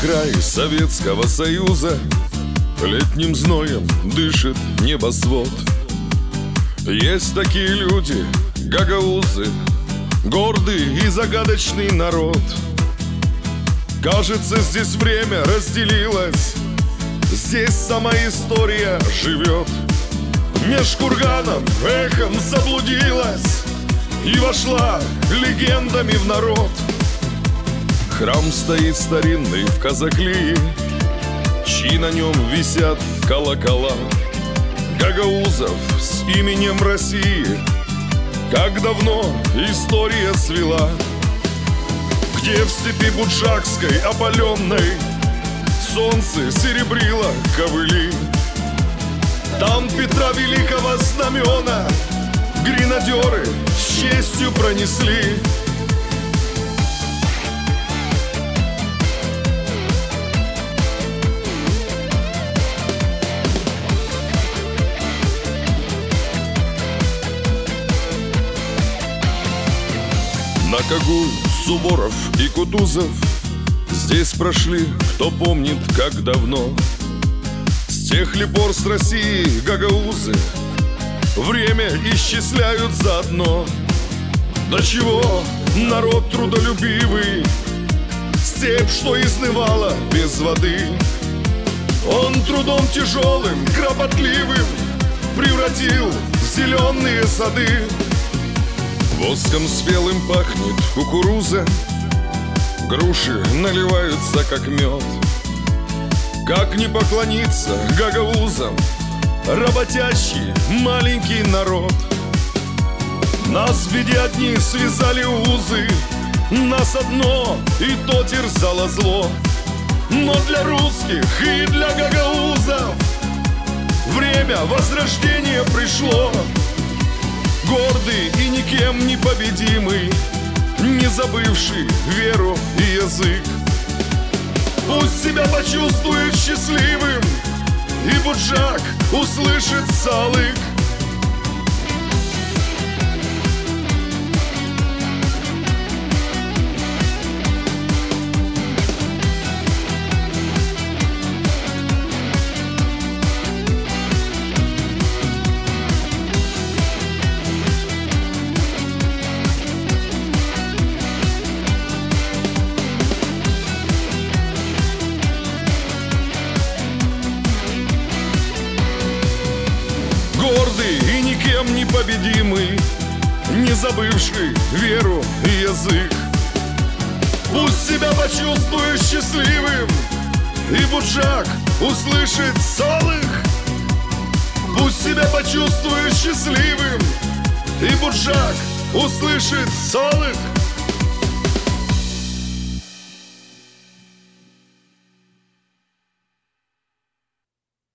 край Советского Союза летним зноем дышит небосвод. Есть такие люди, гагаузы, гордый и загадочный народ. Кажется, здесь время разделилось, здесь сама история живет. Меж курганом эхом заблудилась и вошла легендами в народ. Храм стоит старинный в Казаклии, чьи на нем висят колокола. Гагаузов с именем России как давно история свела. Где в степи буджакской опаленной солнце серебрило ковыли, там Петра Великого знамена гренадеры с честью пронесли. На Кагул, Суворов и Кутузов здесь прошли, кто помнит, как давно. С тех ли пор с Россией гагаузы время исчисляют заодно. До чего народ трудолюбивый, степь, что изнывала без воды, он трудом тяжелым, кропотливым превратил в зеленые сады. Воском спелым пахнет кукуруза, груши наливаются, как мед. Как не поклониться гагаузам, работящий маленький народ. Нас в беде одни связали узы, нас одно и то терзало зло. Но для русских и для гагаузов время возрождения пришло. Гордый и никем не победимый, не забывший веру и язык, пусть себя почувствует счастливым, и буджак услышит салык. Гордый и никем не победимый, не забывший веру и язык, пусть себя почувствует счастливым, и буджак услышит салых. Пусть себя почувствует счастливым, и буджак услышит салых.